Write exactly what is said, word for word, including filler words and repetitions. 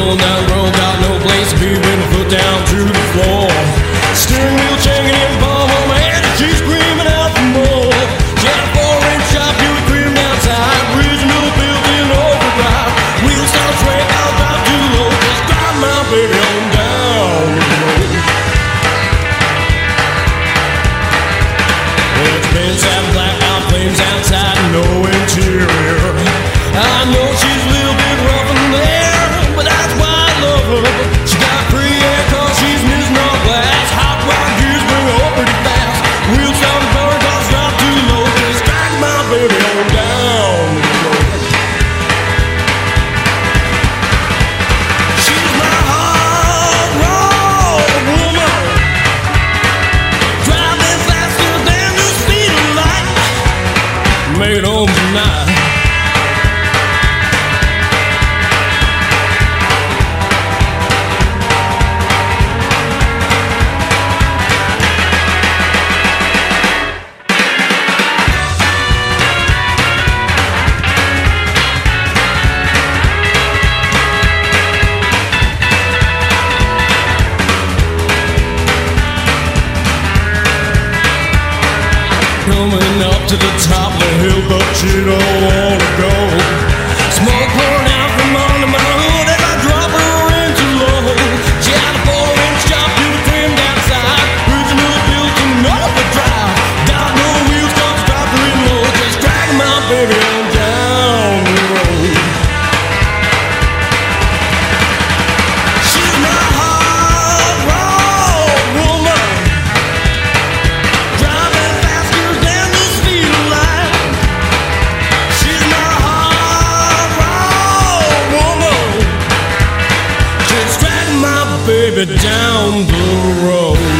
Rolling down the road, got no place to be when the foot down to the floor. Steering wheel changing in palm on my head, and she's screaming out for more. She had a four-inch shop, you were creaming outside, original built-in overdrive. Wheels start straight, I'll drive too low, just drive my baby on down the road. Well, it's been satin black, out flames outside, no interior. I know she's a little bit rough in there, but that's why I love her. She got free air cause she's missing all glass. Hot rod gears bring her up pretty fast. Wheels start to burn cause drop too low. Just drag my baby on down the road. She's my hard road woman, driving faster than the speed of light. Make it home tonight. Coming up to the top of the hill, but she don't wanna go. Smoke pouring out from under my hood as I drop her in too low. She had a four-inch chop, you were trimmed outside, original built-in overdrive. Got no wheels, cause drop her in low, just drag my baby on down the road. She's my hard road woman, driving faster than the speed of light. She's my hard road woman, just drag my baby down the road.